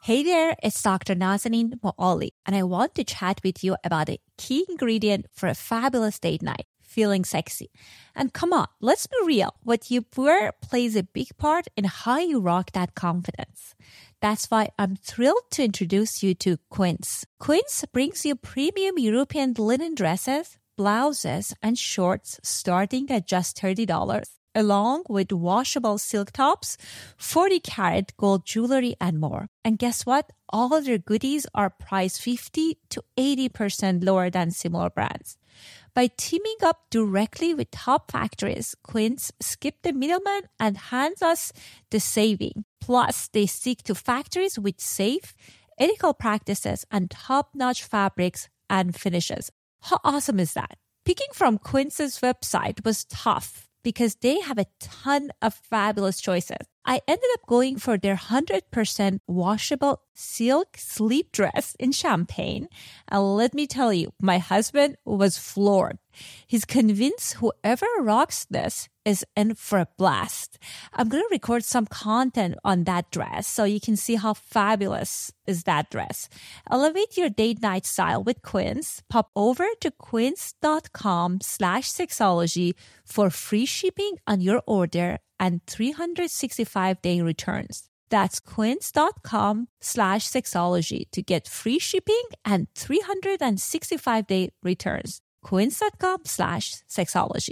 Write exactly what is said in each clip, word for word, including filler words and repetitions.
Hey there, it's Doctor Nazanin Moali, and I want to chat with you about a key ingredient for a fabulous date night, feeling sexy. And come on, let's be real. What you wear plays a big part in how you rock that confidence. That's why I'm thrilled to introduce you to Quince. Quince brings you premium European linen dresses, blouses, and shorts starting at just thirty dollars, along with washable silk tops, forty karat gold jewelry, and more. And guess what? All of their goodies are priced fifty to eighty percent lower than similar brands. By teaming up directly with top factories, Quince skipped the middleman and hands us the saving. Plus, they stick to factories with safe, ethical practices and top-notch fabrics and finishes. How awesome is that? Picking from Quince's website was tough because they have a ton of fabulous choices. I ended up going for their one hundred percent washable silk sleep dress in champagne. And let me tell you, my husband was floored. He's convinced whoever rocks this is in for a blast. I'm going to record some content on that dress so you can see how fabulous is that dress. Elevate your date night style with Quince. Pop over to quince.com slash sexology for free shipping on your order and three hundred sixty-five day returns. That's quince.com slash sexology to get free shipping and three hundred sixty-five day returns. Quince.com slash sexology.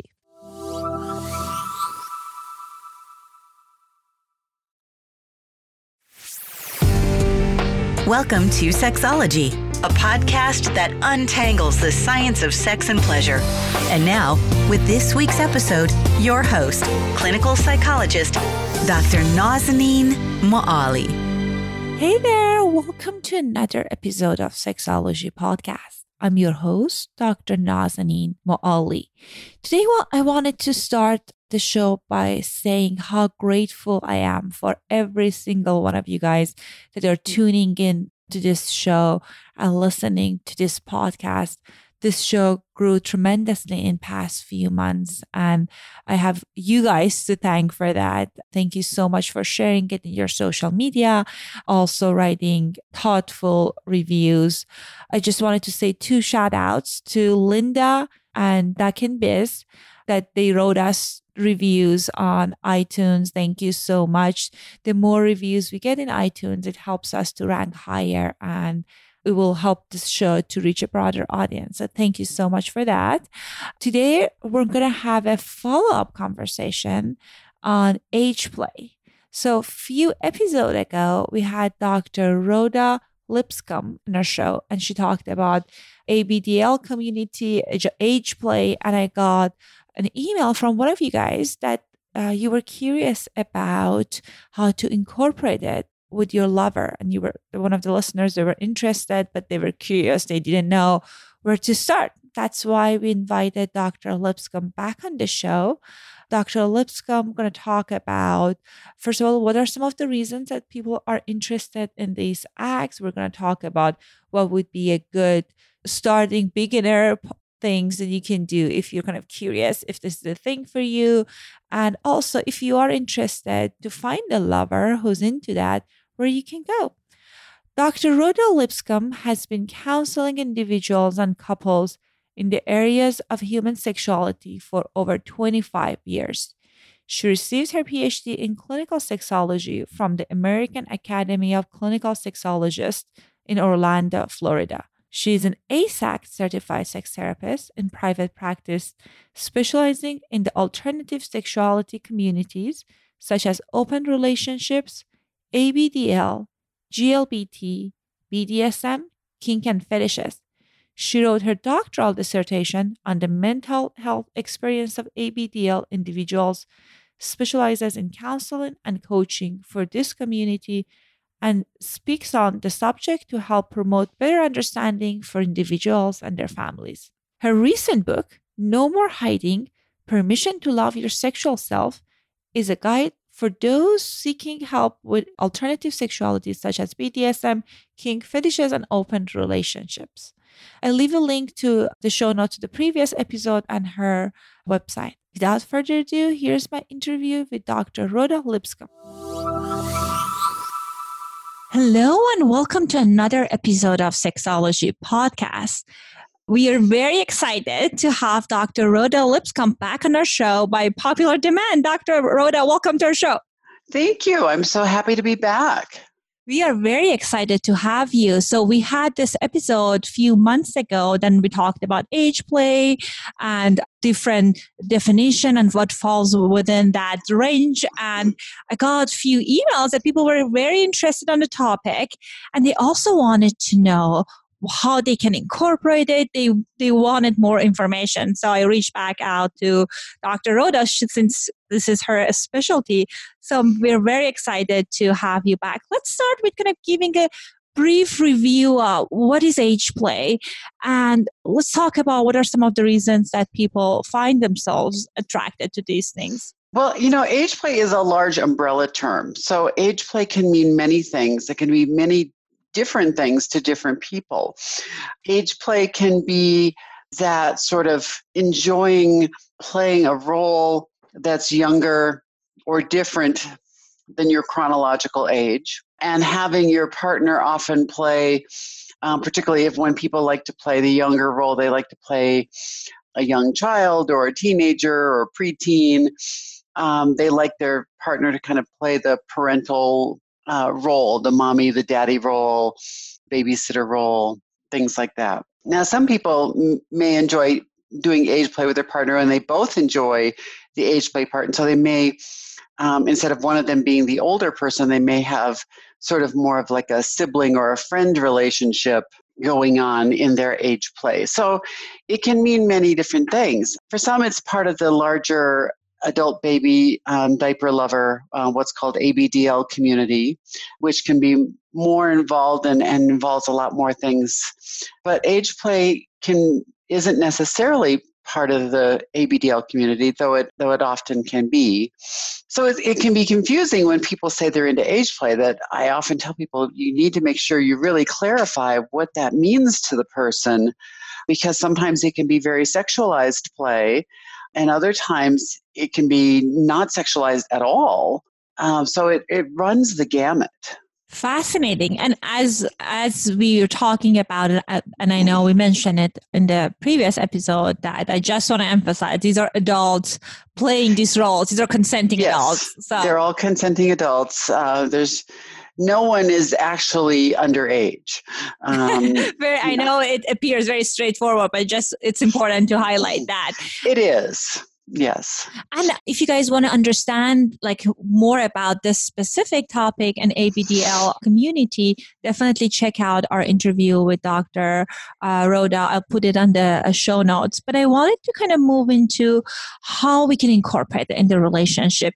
Welcome to Sexology, a podcast that untangles the science of sex and pleasure. And now, with this week's episode, your host, clinical psychologist, Doctor Nazanin Moali. Hey there, welcome to another episode of Sexology Podcast. I'm your host, Doctor Nazanin Moali. Today, well, I wanted to start the show by saying how grateful I am for every single one of you guys that are tuning in to this show and listening to this podcast. This show grew tremendously in past few months, and I have you guys to thank for that. Thank you so much for sharing it in your social media, also writing thoughtful reviews. I just wanted to say two shout outs to Linda and Dakin Biz that they wrote us reviews on iTunes. Thank you so much. The more reviews we get in iTunes, it helps us to rank higher and it will help this show to reach a broader audience. So thank you so much for that. Today, we're going to have a follow-up conversation on age play. So a few episodes ago, we had Doctor Rhoda Lipscomb in our show, and she talked about A B D L community, age play, and I got an email from one of you guys that uh, you were curious about how to incorporate it with your lover. And you were one of the listeners, they were interested, but they were curious. They didn't know where to start. That's why we invited Doctor Lipscomb back on the show. Doctor Lipscomb going to talk about, first of all, what are some of the reasons that people are interested in these acts. We're going to talk about what would be a good starting beginner things that you can do if you're kind of curious if this is a thing for you. And also, if you are interested to find a lover who's into that, where you can go. Doctor Rhoda Lipscomb has been counseling individuals and couples in the areas of human sexuality for over twenty-five years. She received her P H D in clinical sexology from the American Academy of Clinical Sexologists in Orlando, Florida. She is an A S A C certified sex therapist in private practice, specializing in the alternative sexuality communities such as open relationships, A B D L, G L B T, B D S M, kink, and fetishes. She wrote her doctoral dissertation on the mental health experience of A B D L individuals, specializes in counseling and coaching for this community, and speaks on the subject to help promote better understanding for individuals and their families. Her recent book, No More Hiding, Permission to Love Your Sexual Self, is a guide for those seeking help with alternative sexualities such as B D S M, kink, fetishes, and open relationships. I'll leave a link to the show notes to the previous episode and her website. Without further ado, here's my interview with Doctor Rhoda Lipscomb. Hello and welcome to another episode of Sexology Podcast. We are very excited to have Doctor Rhoda Lipscomb back on our show by popular demand. Doctor Rhoda, welcome to our show. Thank you. I'm so happy to be back. We are very excited to have you. So we had this episode a few months ago. Then we talked about age play and different definition and what falls within that range. And I got a few emails that people were very interested on the topic. And they also wanted to know how they can incorporate it. They they wanted more information. So I reached back out to Doctor Rhoda since this is her specialty. So we're very excited to have you back. Let's start with kind of giving a brief review of what is age play. And let's talk about what are some of the reasons that people find themselves attracted to these things. Well, you know, age play is a large umbrella term. So age play can mean many things. It can be many different things to different people. Age play can be that sort of enjoying playing a role that's younger or different than your chronological age, and having your partner often play, um, particularly if when people like to play the younger role, they like to play a young child or a teenager or a preteen. Um, they like their partner to kind of play the parental Uh, role, the mommy, the daddy role, babysitter role, things like that. Now, some people m- may enjoy doing age play with their partner and they both enjoy the age play part. And so they may, um, instead of one of them being the older person, they may have sort of more of like a sibling or a friend relationship going on in their age play. So it can mean many different things. For some, it's part of the larger adult baby um, diaper lover, uh, what's called A B D L community, which can be more involved and, and involves a lot more things. But age play can isn't necessarily part of the A B D L community, though it though it often can be. So it, it can be confusing when people say they're into age play. That I often tell people you need to make sure you really clarify what that means to the person, because sometimes it can be very sexualized play. And other times it can be not sexualized at all. Um, so it, it runs the gamut. Fascinating. And as as we were talking about it, and I know we mentioned it in the previous episode, that I just want to emphasize these are adults playing these roles. These are consenting yes, adults. So they're all consenting adults. Uh, there's no one is actually underage. Um, very, I know it appears very straightforward, but just it's important to highlight that. It is. Yes. And if you guys want to understand like more about this specific topic and A B D L community, definitely check out our interview with Doctor Uh, Rhoda. I'll put it on the uh, show notes. But I wanted to kind of move into how we can incorporate it in the relationship.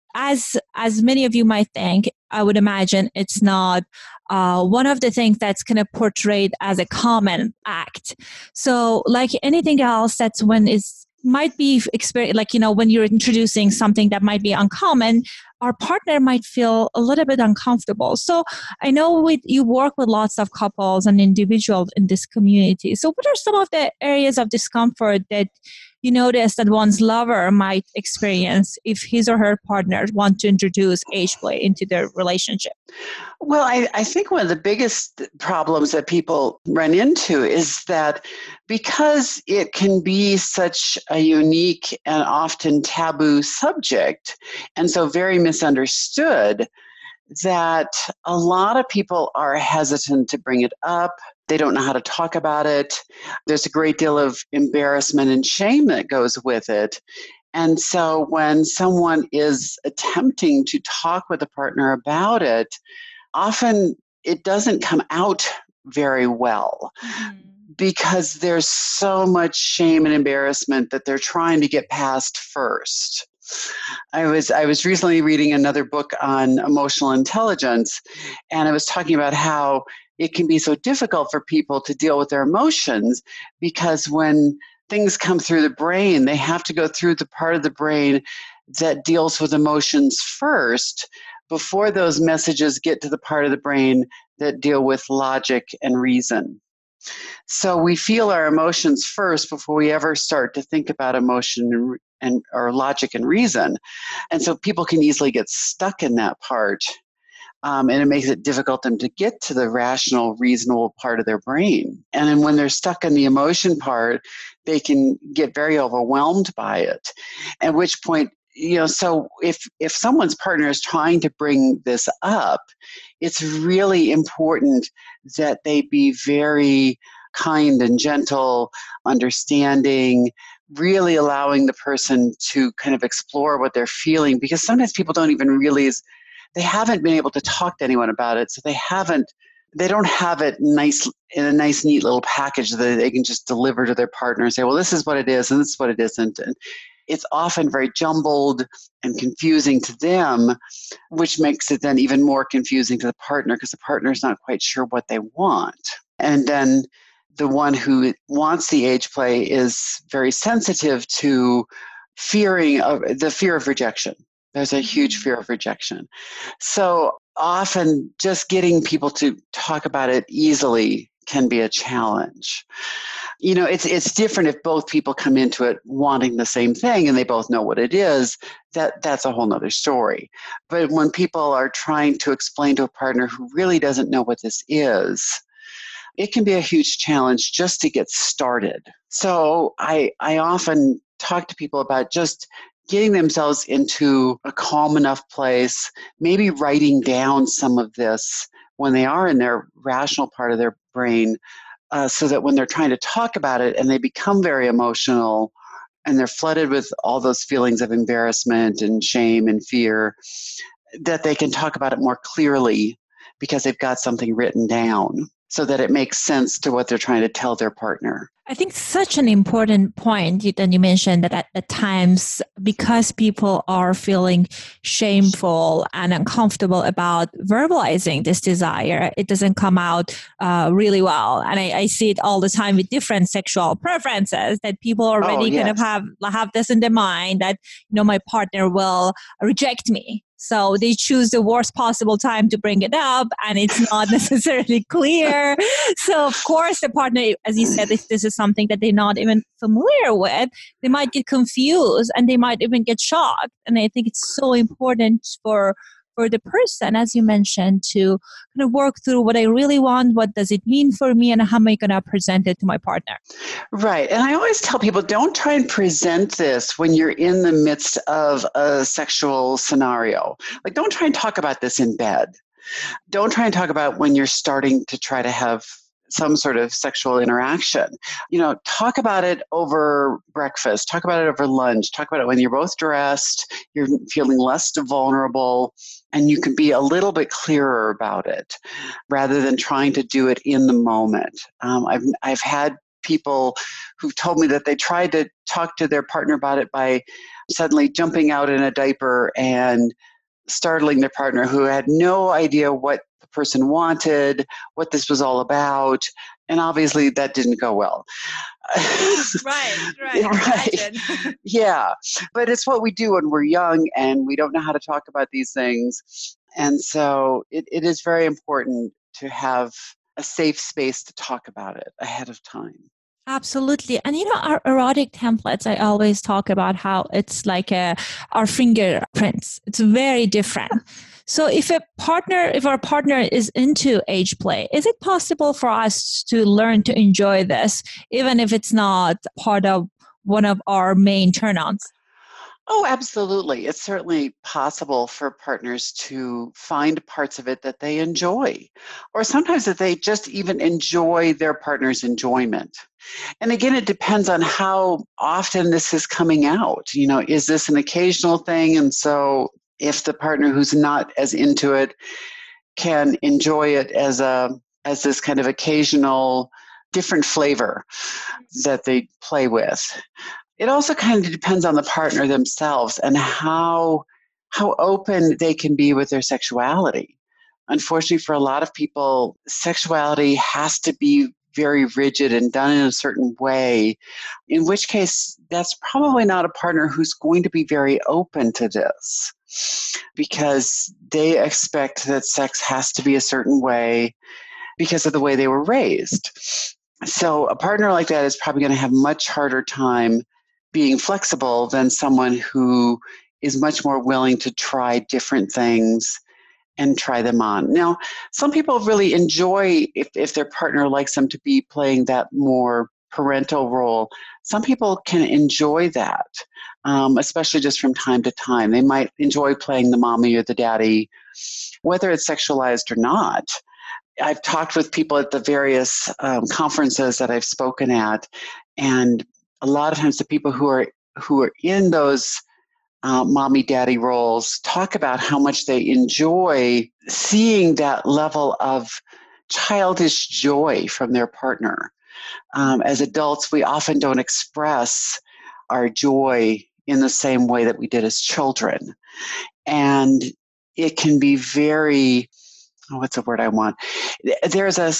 As as many of you might think, I would imagine it's not uh, one of the things that's kind of portrayed as a common act. So like anything else, that's when it's might be experience, like, you know, when you're introducing something that might be uncommon, our partner might feel a little bit uncomfortable. So I know with, you work with lots of couples and individuals in this community. So what are some of the areas of discomfort that you notice that one's lover might experience if his or her partner want to introduce age play into their relationship? Well, I, I think one of the biggest problems that people run into is that because it can be such a unique and often taboo subject, and so very misunderstood, that a lot of people are hesitant to bring it up. They don't know how to talk about it. There's a great deal of embarrassment and shame that goes with it. And so when someone is attempting to talk with a partner about it, often it doesn't come out very well. Mm-hmm. Because there's so much shame and embarrassment that they're trying to get past first. I was I was recently reading another book on emotional intelligence, and I was talking about how it can be so difficult for people to deal with their emotions, because when things come through the brain, they have to go through the part of the brain that deals with emotions first before those messages get to the part of the brain that deal with logic and reason. So we feel our emotions first before we ever start to think about emotion and, and or logic and reason. And so people can easily get stuck in that part. Um, and it makes it difficult for them to get to the rational, reasonable part of their brain. And then when they're stuck in the emotion part, they can get very overwhelmed by it. At which point, you know, so if if someone's partner is trying to bring this up, it's really important that they be very kind and gentle, understanding, really allowing the person to kind of explore what they're feeling, because sometimes people don't even realize they haven't been able to talk to anyone about it. So they haven't, they don't have it nice in a nice, neat little package that they can just deliver to their partner and say, well, this is what it is and this is what it isn't. And it's often very jumbled and confusing to them, which makes it then even more confusing to the partner because the partner is not quite sure what they want. And then the one who wants the age play is very sensitive to fearing of the fear of rejection. There's a huge fear of rejection. So often just getting people to talk about it easily can be a challenge. You know, it's it's different if both people come into it wanting the same thing and they both know what it is. That that's a whole nother story. But when people are trying to explain to a partner who really doesn't know what this is, it can be a huge challenge just to get started. So I I often talk to people about just getting themselves into a calm enough place, maybe writing down some of this when they are in their rational part of their brain, uh, so that when they're trying to talk about it and they become very emotional and they're flooded with all those feelings of embarrassment and shame and fear, that they can talk about it more clearly because they've got something written down so that it makes sense to what they're trying to tell their partner. I think such an important point that you mentioned, that at, at times, because people are feeling shameful and uncomfortable about verbalizing this desire, it doesn't come out uh, really well. And I, I see it all the time with different sexual preferences, that people already oh, yes. kind of have, have this in their mind that, you know, my partner will reject me. So they choose the worst possible time to bring it up, and it's not necessarily clear. So of course the partner, as you said, if this is something that they're not even familiar with, they might get confused and they might even get shocked. And I think it's so important for for the person, as you mentioned, to kind of work through what I really want, what does it mean for me, and how am I going to present it to my partner? Right. And I always tell people, don't try and present this when you're in the midst of a sexual scenario. Like, don't try and talk about this in bed. Don't try and talk about when you're starting to try to have some sort of sexual interaction. You know, talk about it over breakfast, talk about it over lunch, talk about it when you're both dressed, you're feeling less vulnerable, and you can be a little bit clearer about it rather than trying to do it in the moment. Um, I've I've had people who've told me that they tried to talk to their partner about it by suddenly jumping out in a diaper and startling their partner, who had no idea what the person wanted, what this was all about. And obviously that didn't go well. Right, right. right. Yeah. But it's what we do when we're young and we don't know how to talk about these things. And so it, it is very important to have a safe space to talk about it ahead of time. Absolutely. And, you know, our erotic templates, I always talk about how it's like a, our fingerprints. It's very different. So if a partner, if our partner is into age play, is it possible for us to learn to enjoy this, even if it's not part of one of our main turn-ons? Oh, absolutely. It's certainly possible for partners to find parts of it that they enjoy, or sometimes that they just even enjoy their partner's enjoyment. And again, it depends on how often this is coming out. You know, is this an occasional thing? And so if the partner who's not as into it can enjoy it as a as this kind of occasional different flavor that they play with. It also kind of depends on the partner themselves and how how open they can be with their sexuality. Unfortunately, for a lot of people, sexuality has to be very rigid and done in a certain way, in which case that's probably not a partner who's going to be very open to this, because they expect that sex has to be a certain way because of the way they were raised. So a partner like that is probably going to have much harder time being flexible than someone who is much more willing to try different things and try them on. Now, some people really enjoy if, if their partner likes them to be playing that more parental role. Some people can enjoy that, um, especially just from time to time. They might enjoy playing the mommy or the daddy, whether it's sexualized or not. I've talked with people at the various um, conferences that I've spoken at, and a lot of times the people who are who are in those uh, mommy daddy roles talk about how much they enjoy seeing that level of childish joy from their partner. Um, as adults, we often don't express our joy in the same way that we did as children, and it can be very oh, what's the word I want? There's a,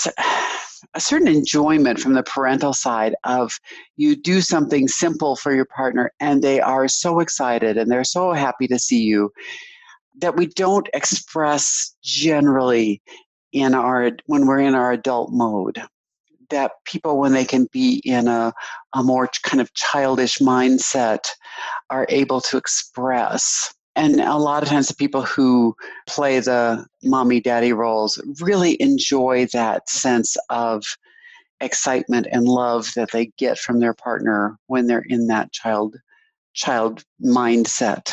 a certain enjoyment from the parental side of you do something simple for your partner and they are so excited and they're so happy to see you that we don't express generally in our when we're in our adult mode. That people, when they can be in a, a more kind of childish mindset, are able to express. And a lot of times the people who play the mommy daddy roles really enjoy that sense of excitement and love that they get from their partner when they're in that child child mindset.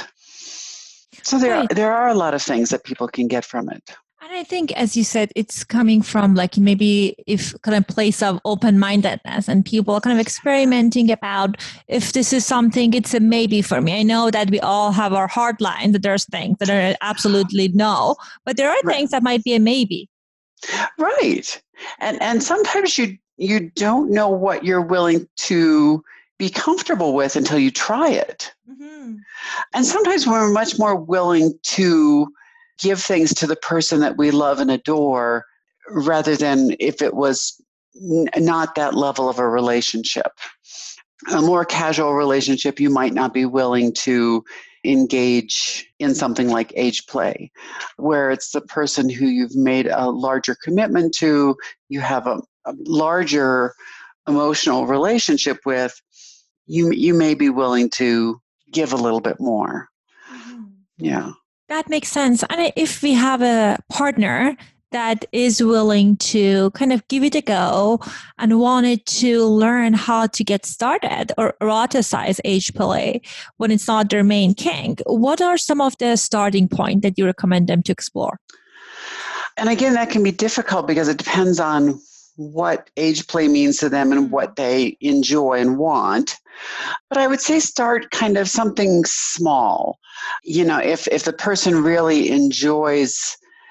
So there Right. there are a lot of things that people can get from it. And I think, as you said, it's coming from like maybe if kind of place of open-mindedness and people kind of experimenting about if this is something, it's a maybe for me. I know that we all have our hard line, that there's things that are absolutely no, but there are Right. things that might be a maybe. Right. And and sometimes you you don't know what you're willing to be comfortable with until you try it. Mm-hmm. And sometimes we're much more willing to give things to the person that we love and adore rather than if it was n- not that level of a relationship. A more casual relationship, you might not be willing to engage in something like age play, where it's the person who you've made a larger commitment to, you have a, a larger emotional relationship with, you you may be willing to give a little bit more. Mm-hmm. Yeah. That makes sense. And if we have a partner that is willing to kind of give it a go and wanted to learn how to get started or eroticize age play when it's not their main kink, what are some of the starting points that you recommend them to explore? And again, that can be difficult because it depends on what age play means to them and what they enjoy and want. But I would say start kind of something small. You know, if, if the person really enjoys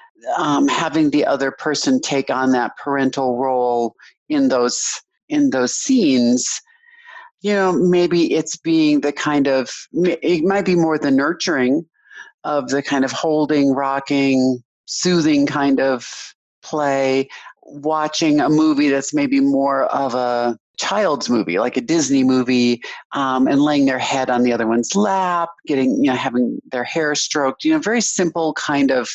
um, having the other person take on that parental role in those in those scenes, you know, maybe it's being the kind of, it might be more the nurturing of the kind of holding, rocking, soothing kind of play, watching a movie that's maybe more of a child's movie, like a Disney movie, um, and laying their head on the other one's lap, getting, you know, having their hair stroked, you know, very simple kind of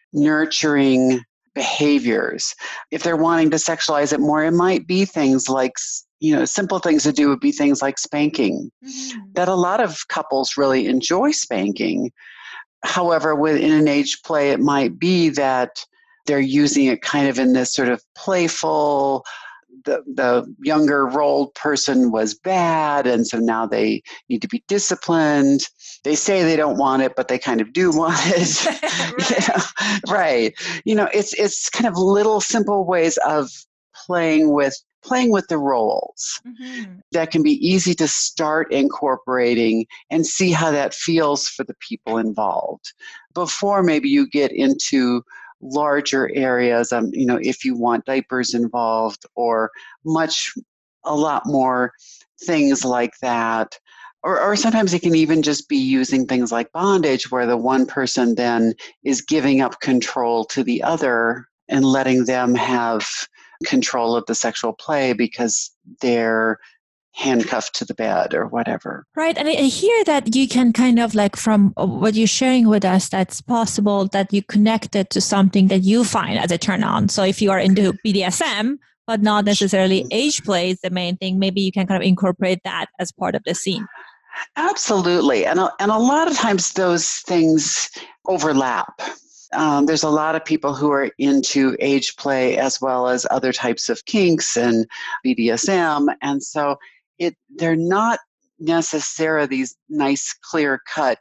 nurturing behaviors. If they're wanting to sexualize it more, it might be things like, you know, simple things to do would be things like spanking, mm-hmm. that a lot of couples really enjoy spanking. However, within an age play, it might be that they're using it kind of in this sort of playful, the, the younger rolled person was bad, and so now they need to be disciplined. They say they don't want it, but they kind of do want it. Right. You know? Right. You know, it's it's kind of little simple ways of playing with playing with the roles, mm-hmm. that can be easy to start incorporating and see how that feels for the people involved before maybe you get into larger areas. Um, you know, if you want diapers involved or much, a lot more things like that. Or, or sometimes it can even just be using things like bondage, where the one person then is giving up control to the other and letting them have control of the sexual play because they're handcuffed to the bed or whatever. Right. And I hear that you can kind of like, from what you're sharing with us, that's possible that you connect it to something that you find as a turn on. So if you are into B D S M, but not necessarily age play is the main thing, maybe you can kind of incorporate that as part of the scene. Absolutely. And a, and a lot of times those things overlap. Um, there's a lot of people who are into age play as well as other types of kinks and B D S M. And so it they're not necessarily these nice, clear cut,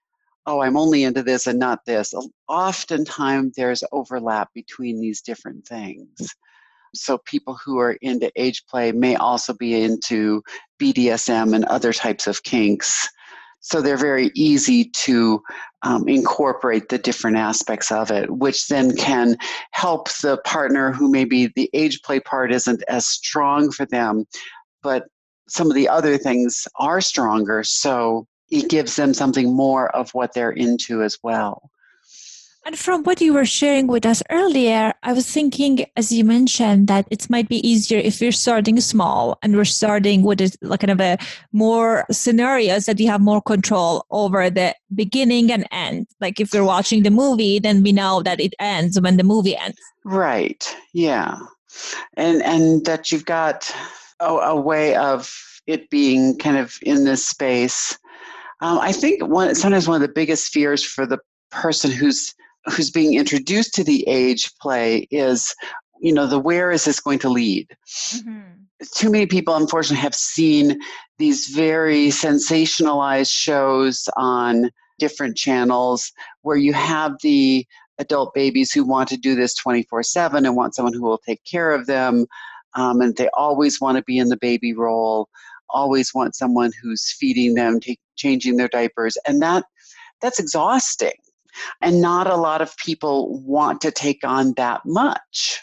oh, I'm only into this and not this. Oftentimes there's overlap between these different things. So people who are into age play may also be into B D S M and other types of kinks. So they're very easy to um, incorporate the different aspects of it, which then can help the partner who maybe the age play part isn't as strong for them, but some of the other things are stronger. So it gives them something more of what they're into as well. And from what you were sharing with us earlier, I was thinking, as you mentioned, that it might be easier if we're starting small and we're starting with a, like kind of a more scenarios that you have more control over the beginning and end. Like if we're watching the movie, then we know that it ends when the movie ends. Right. Yeah. And and that you've got a, a way of it being kind of in this space. Um, I think one sometimes one of the biggest fears for the person who's who's being introduced to the age play is, you know, the where is this going to lead? Mm-hmm. Too many people, unfortunately, have seen these very sensationalized shows on different channels where you have the adult babies who want to do this twenty-four seven and want someone who will take care of them. Um, and they always want to be in the baby role, always want someone who's feeding them, t- changing their diapers. And that that's exhausting. And not a lot of people want to take on that much.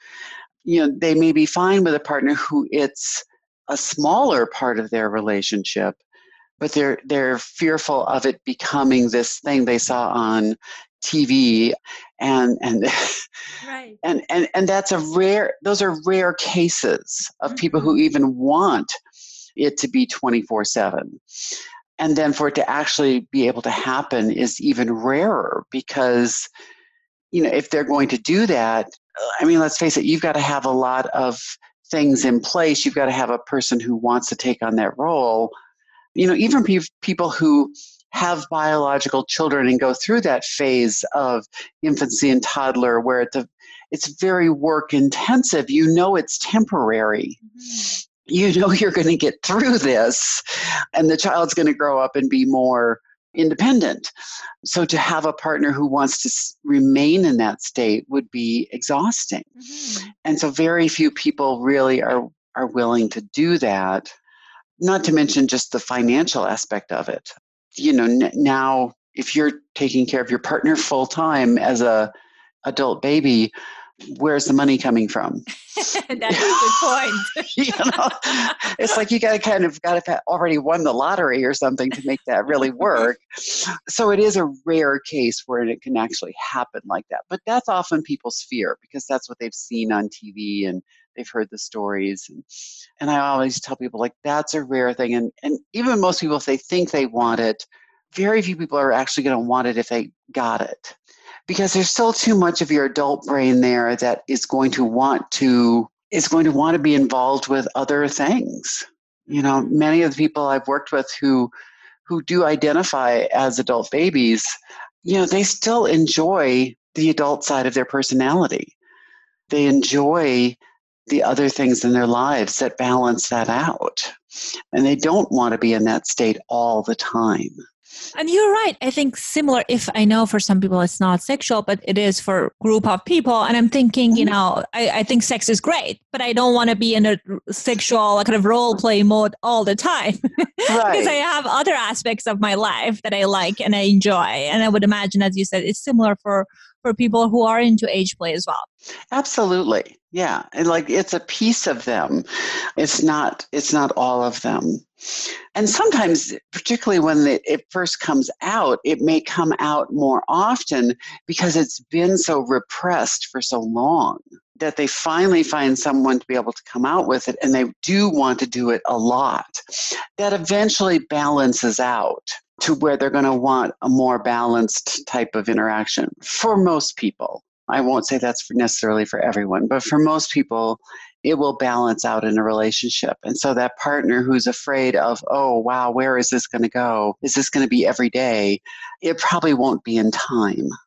You know, they may be fine with a partner who it's a smaller part of their relationship, but they're they're fearful of it becoming this thing they saw on T V, and and right. and, and and that's a rare. Those are rare cases of mm-hmm. people who even want it to be twenty-four seven. And then for it to actually be able to happen is even rarer because, you know, if they're going to do that, I mean, let's face it, you've got to have a lot of things in place. You've got to have a person who wants to take on that role. You know, even pe- people who have biological children and go through that phase of infancy and toddler where it's, a, it's very work intensive, you know it's temporary. Mm-hmm. You know you're going to get through this and the child's going to grow up and be more independent. So to have a partner who wants to s- remain in that state would be exhausting. Mm-hmm. And so very few people really are, are willing to do that, not to mention just the financial aspect of it. You know, n- now if you're taking care of your partner full time as a adult baby, where's the money coming from? That's a good point. You know, it's like you got to kind of got to have already won the lottery or something to make that really work. So it is a rare case where it can actually happen like that. But that's often people's fear because that's what they've seen on T V and they've heard the stories. And, and I always tell people, like, that's a rare thing. And, and even most people, if they think they want it, very few people are actually going to want it if they got it. Because there's still too much of your adult brain there that is going to want to is going to want to be involved with other things. You know, many of the people I've worked with who who do identify as adult babies, you know, they still enjoy the adult side of their personality. They enjoy the other things in their lives that balance that out. And they don't want to be in that state all the time. And you're right. I think similar, if I know for some people it's not sexual, but it is for a group of people. And I'm thinking, you know, I, I think sex is great, but I don't want to be in a sexual kind of role play mode all the time. Right. Because I have other aspects of my life that I like and I enjoy. And I would imagine, as you said, it's similar for, for people who are into age play as well. Absolutely. Yeah. And like it's a piece of them. It's not, it's not all of them. And sometimes, particularly when it, it first comes out, it may come out more often because it's been so repressed for so long that they finally find someone to be able to come out with it. And they do want to do it a lot. That eventually balances out to where they're going to want a more balanced type of interaction for most people. I won't say that's for necessarily for everyone, but for most people, it will balance out in a relationship. And so that partner who's afraid of, oh, wow, where is this going to go? Is this going to be every day? It probably won't be in time.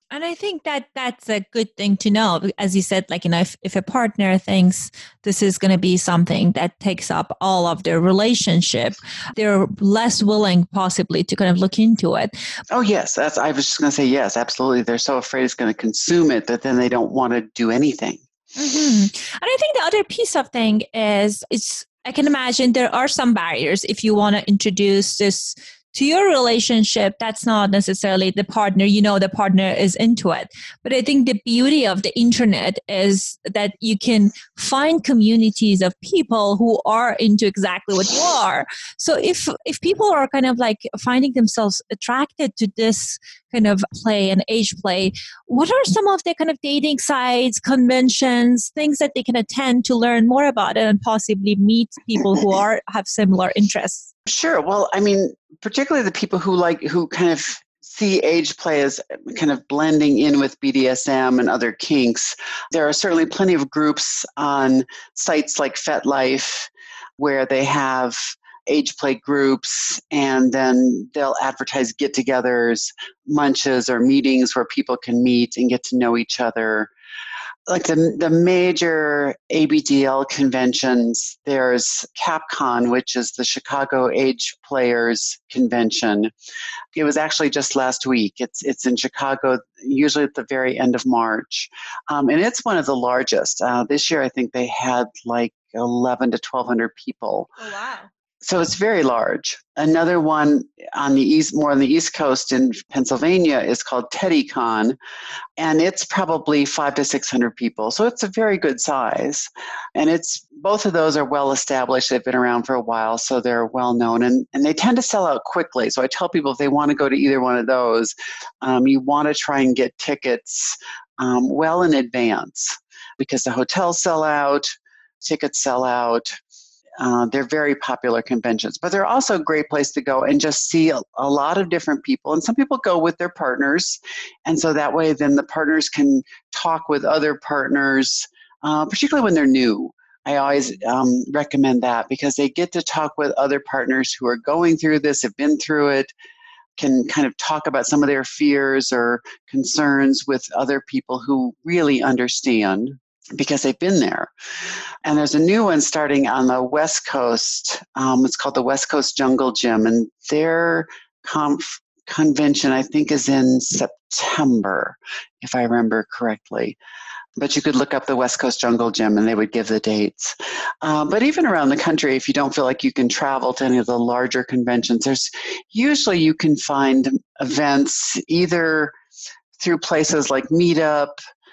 And I think that that's a good thing to know. As you said, like, you know, if, if a partner thinks this is going to be something that takes up all of their relationship, they're less willing possibly to kind of look into it. Oh, yes. That's, I was just going to say, yes, absolutely. They're so afraid it's going to consume it that then they don't want to do anything. Mm-hmm. And I think the other piece of thing is, it's, I can imagine there are some barriers if you want to introduce this to your relationship. That's not necessarily the partner, you know, the partner is into it. But I think the beauty of the internet is that you can find communities of people who are into exactly what you are. So if if people are kind of like finding themselves attracted to this kind of play and age play, what are some of the kind of dating sites, conventions, things that they can attend to learn more about it and possibly meet people who are have similar interests? Sure. Well, I mean, particularly the people who like, who kind of see age play as kind of blending in with B D S M and other kinks. There are certainly plenty of groups on sites like FetLife where they have age play groups, and then they'll advertise get-togethers, munches, or meetings where people can meet and get to know each other. Like the the major A B D L conventions, there's CapCon, which is the Chicago Age Players Convention. It was actually just last week. It's it's in Chicago, usually at the very end of March, um, and it's one of the largest. Uh, this year, I think they had like eleven to twelve hundred people. Oh wow! So it's very large. Another one on the east, more on the East Coast in Pennsylvania, is called TeddyCon, and it's probably five to six hundred people. So it's a very good size, and it's both of those are well established. They've been around for a while, so they're well known, and and they tend to sell out quickly. So I tell people if they want to go to either one of those, um, you want to try and get tickets um, well in advance, because the hotels sell out, tickets sell out. Uh, they're very popular conventions, but they're also a great place to go and just see a, a lot of different people. And some people go with their partners. And so that way, then the partners can talk with other partners, uh, particularly when they're new. I always um, recommend that, because they get to talk with other partners who are going through this, have been through it, can kind of talk about some of their fears or concerns with other people who really understand, because they've been there. And there's a new one starting on the West Coast. Um, it's called the West Coast Jungle Gym, and their conf- convention, I think, is in September, if I remember correctly. But you could look up the West Coast Jungle Gym and they would give the dates. Uh, but even around the country, if you don't feel like you can travel to any of the larger conventions, there's usually you can find events either through places like Meetup,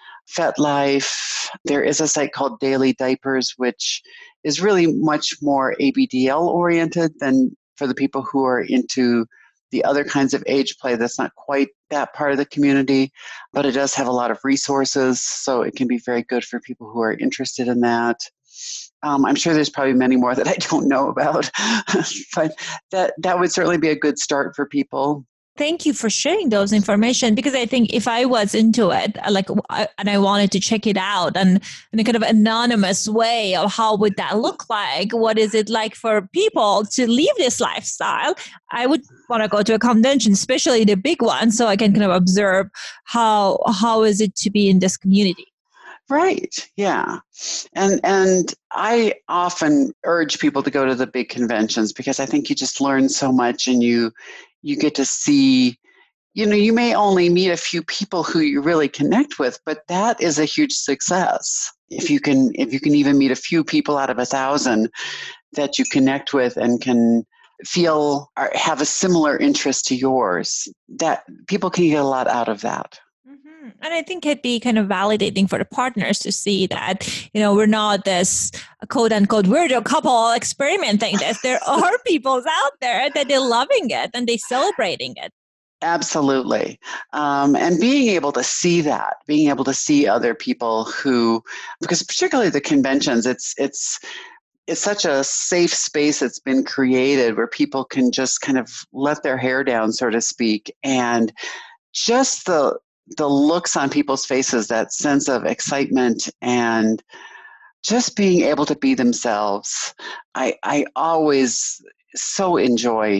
FetLife. There is a site called Daily Diapers, which is really much more A B D L oriented than for the people who are into the other kinds of age play. That's not quite that part of the community, but it does have a lot of resources, so it can be very good for people who are interested in that. Um, I'm sure there's probably many more that I don't know about, but that, that would certainly be a good start for people. Thank you for sharing those information, because I think if I was into it, like, and I wanted to check it out and in a kind of anonymous way of how would that look like? What is it like for people to live this lifestyle? I would want to go to a convention, especially the big one, so I can kind of observe how, how is it to be in this community. Right. Yeah. And and I often urge people to go to the big conventions, because I think you just learn so much, and you you get to see, you know, you may only meet a few people who you really connect with, but that is a huge success. If you can if you can even meet a few people out of a thousand that you connect with and can feel or have a similar interest to yours, that people can get a lot out of that. And I think it'd be kind of validating for the partners to see that, you know, we're not this quote unquote weirdo couple experimenting this. There are people out there that they're loving it and they're celebrating it. Absolutely. Um, and being able to see that, being able to see other people who, because particularly the conventions, it's, it's, it's such a safe space that's been created where people can just kind of let their hair down, so to speak. And just the, the looks on people's faces, that sense of excitement and just being able to be themselves. I, I always so enjoy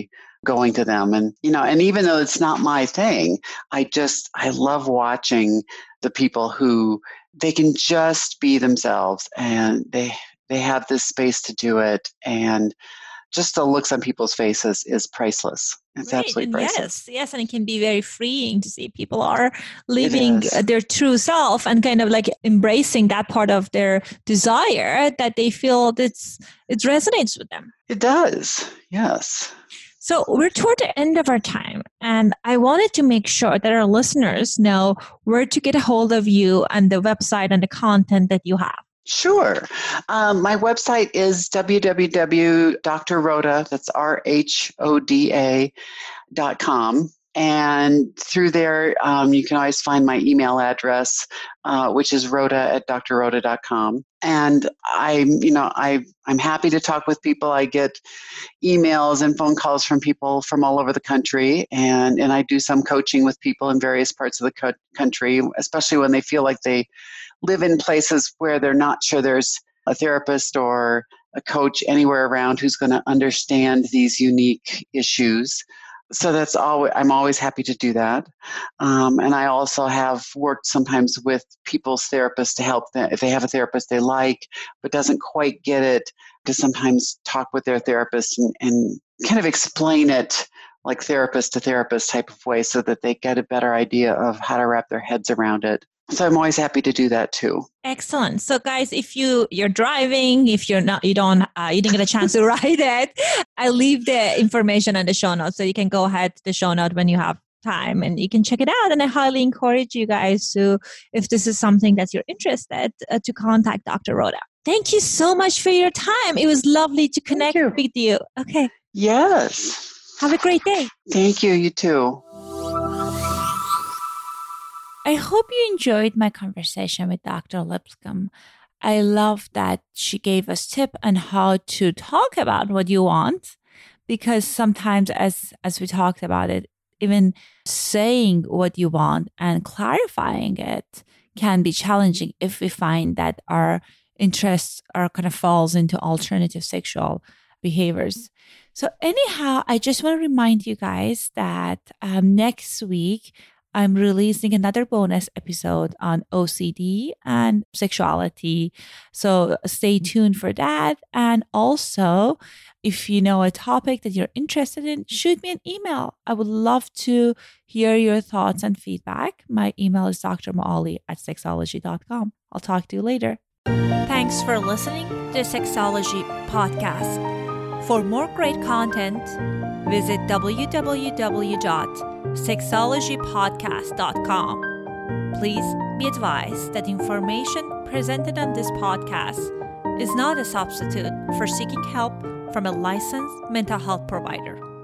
going to them. And, you know, and even though it's not my thing, I just, I love watching the people who they can just be themselves and they, they have this space to do it. And just the looks on people's faces is priceless. It's right. absolutely and priceless. Yes, yes. And it can be very freeing to see people are living their true self and kind of like embracing that part of their desire that they feel that's, it resonates with them. It does. Yes. So we're toward the end of our time, and I wanted to make sure that our listeners know where to get a hold of you and the website and the content that you have. Sure. Um, my website is w w w dot d r rhoda, that's R H O D A dot com. And through there, um, you can always find my email address, uh, which is rhoda at d r rhoda dot com. And I'm, you know, I, I'm happy to talk with people. I get emails and phone calls from people from all over the country. And, and I do some coaching with people in various parts of the co- country, especially when they feel like they live in places where they're not sure there's a therapist or a coach anywhere around who's going to understand these unique issues. So that's all. I'm always happy to do that. Um, and I also have worked sometimes with people's therapists to help them if they have a therapist they like, but doesn't quite get it, to sometimes talk with their therapist and, and kind of explain it like therapist to therapist type of way so that they get a better idea of how to wrap their heads around it. So I'm always happy to do that too. Excellent. So guys, if you, you're driving, if you're not, you don't, uh, you didn't get a chance to write it, I leave the information on the show notes. So you can go ahead to the show note when you have time and you can check it out. And I highly encourage you guys to, if this is something that you're interested, uh, to contact Doctor Rhoda. Thank you so much for your time. It was lovely to connect you. with you. Okay. Yes. Have a great day. Thank you. You too. I hope you enjoyed my conversation with Doctor Lipscomb. I love that she gave us tips on how to talk about what you want, because sometimes, as as we talked about it, even saying what you want and clarifying it can be challenging if we find that our interests are kind of falls into alternative sexual behaviors. So anyhow, I just want to remind you guys that um, next week, I'm releasing another bonus episode on O C D and sexuality. So stay tuned for that. And also, if you know a topic that you're interested in, shoot me an email. I would love to hear your thoughts and feedback. My email is d r moali at sexology dot com. I'll talk to you later. Thanks for listening to the Sexology Podcast. For more great content, visit w w w dot sexology podcast dot com. Please be advised that information presented on this podcast is not a substitute for seeking help from a licensed mental health provider.